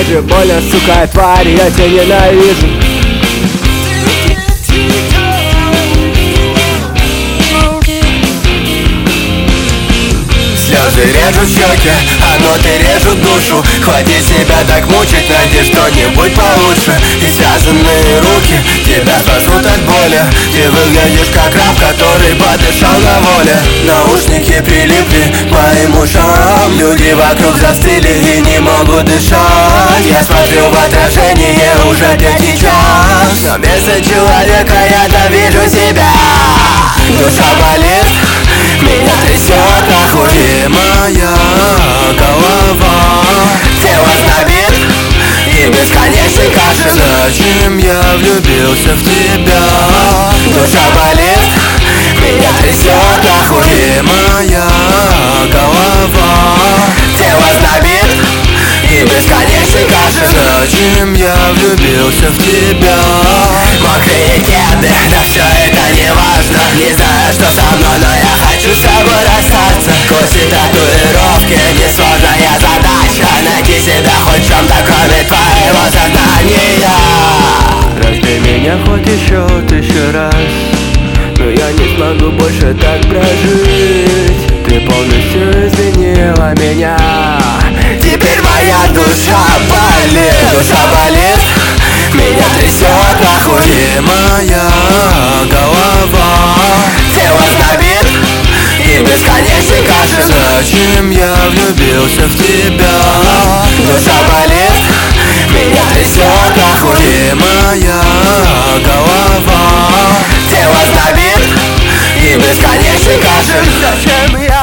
даже больно, сука, тварь, я тебя ненавижу. Слезы режут щеки, а ноты режут душу. Хватит себя так мучить, найди что-нибудь получше. И связанные руки тебя спасут от боли. Ты выглядишь как раб, который подышал на воле. Наушники прилипли к моим ушам. Люди вокруг застыли и не могут дышать. Я смотрю в отражение уже третий час, но вместо человека я-то вижу себя. Душа болит, меня трясет нахуй, и моя голова. Тело знобит и бесконечный кашель. Зачем я влюбился в тебя? Душа болит, меня трясет нахуй, и моя голова. Тело знобит и бесконечный кашель. Зачем я влюбился в тебя? Мокрые кеды, да все это не важно. Не знаю, что со мной, но я хочу с тобой расстаться. Кости, татуировки, несложная задача. Найти себя хоть в чем-то, кроме твоего сознания. Разбей меня хоть еще 1000 раз, но я не смогу больше так прожить. Ты полностью изменила меня. Теперь моя душа болит. Душа болит, меня трясет нахуй, и моя голова. Тело знобит и бесконечный кашель. Зачем я влюбился в тебя? Душа болит, меня трясет нахуй, и моя голова. Тело знобит и бесконечный кашель. Зачем я